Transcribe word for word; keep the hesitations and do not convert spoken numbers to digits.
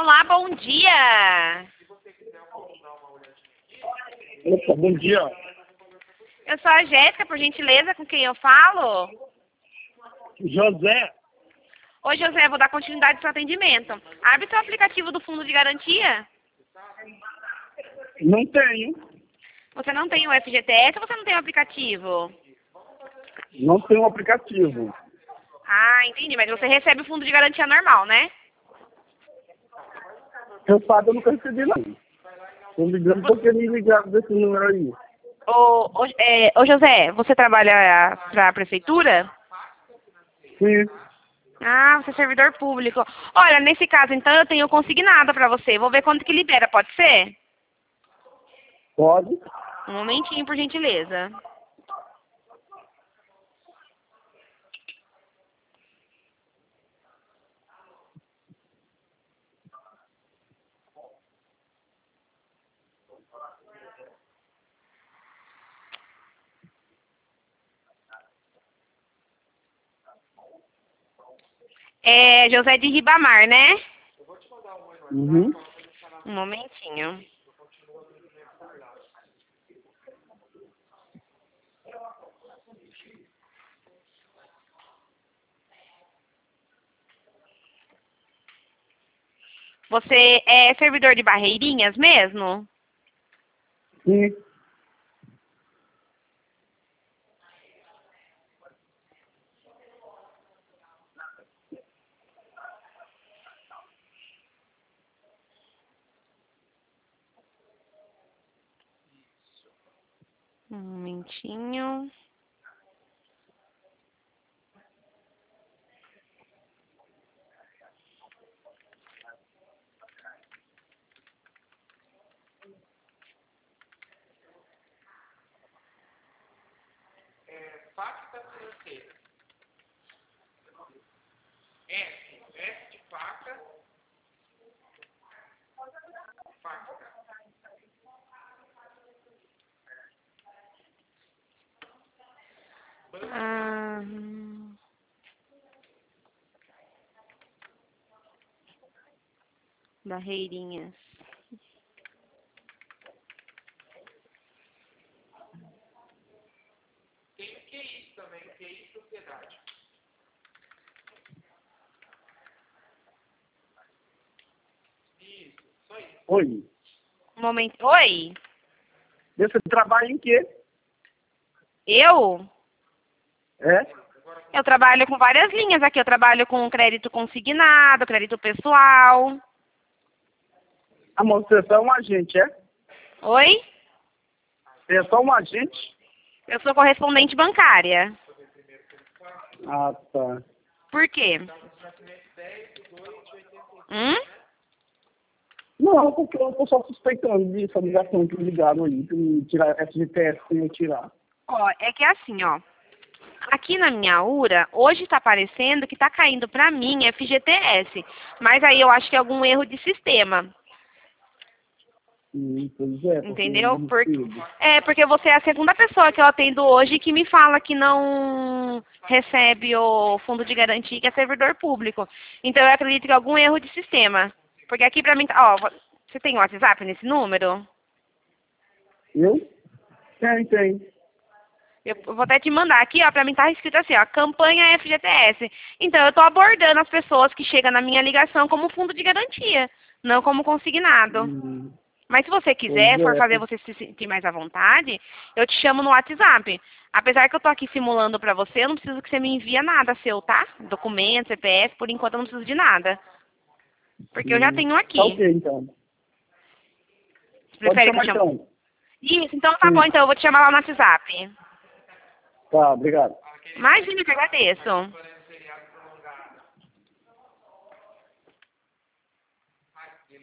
Olá, bom dia. Opa, bom dia. Eu sou a Jéssica, por gentileza, com quem eu falo? José, Oi, José, vou dar continuidade ao seu atendimento. Abre seu aplicativo do Fundo de Garantia. não tenho. Você não tem o F G T S ou você não tem o aplicativo? Não tenho aplicativo. Ah, entendi, mas você recebe o Fundo de Garantia normal, né? Eu sabe, eu nunca recebi, não. Tô ligando porque me ligaram desse número aí. Ô, ô, é, ô José, você trabalha para a prefeitura? Sim, Ah, você é servidor público. Olha, nesse caso, então, eu tenho consignado para você. Vou ver quanto que libera, pode ser? pode. Um momentinho, por gentileza. É José de Ribamar, né? Uhum. Um momentinho. Você é servidor de Barreirinhas mesmo? Sim. Um momentinho. Ah, Barreirinhas. Oi. Um momento. Oi? Você trabalha em quê? Eu? É? Eu trabalho com várias linhas aqui. Eu trabalho com crédito consignado, crédito pessoal. Ah, mas você é só um agente, é? Oi? Você é só um agente? Eu sou correspondente bancária. Ah, tá. Por quê? Hum? Não, porque eu tô só suspeitando disso, a ligação que me ligaram aí, pra me tirar F G T S sem eu tirar. Ó, é que é assim, ó. Aqui na minha U R A, hoje está aparecendo que está caindo para mim F G T S. Mas aí eu acho que é algum erro de sistema. Hum, pois é, porque eu Entendeu? não Porque, recebo. é, porque você é a segunda pessoa que eu atendo hoje que me fala que não recebe o fundo de garantia, que é servidor público. Então eu acredito que é algum erro de sistema. Porque aqui pra mim, tá- ó, você tem WhatsApp nesse número? Eu? Tem, tem. Eu vou até te mandar aqui, ó, pra mim tá escrito assim, ó, campanha F G T S. Então eu tô abordando as pessoas que chegam na minha ligação como fundo de garantia, não como consignado. Hum, Mas se você pois quiser, for é, fazer por- você se sentir mais à vontade, eu te chamo no WhatsApp. Apesar que eu tô aqui simulando pra você, eu não preciso que você me envie nada seu, tá? Documento, C P F, por enquanto eu não preciso de nada. Porque eu já hum. tenho Tá aqui. ok, então. Você Pode prefere que eu chamar chame? então. Isso, então tá bom, Sim. então eu vou te chamar lá no WhatsApp. Tá, obrigado. Imagina que eu agradeço.